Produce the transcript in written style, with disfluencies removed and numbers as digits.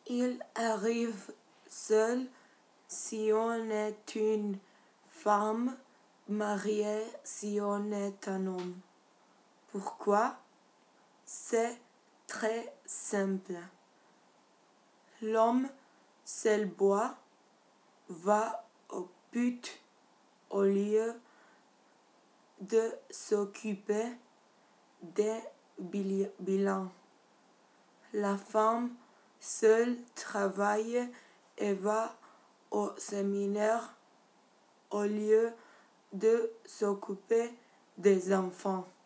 Il arrive seul si on est une femme, mariée si on est un homme. Pourquoi? C'est très simple. L'homme, seul bois, va au but au lieu de s'occuper des bilans. La femme seule travaille et va au séminaire au lieu de s'occuper des enfants.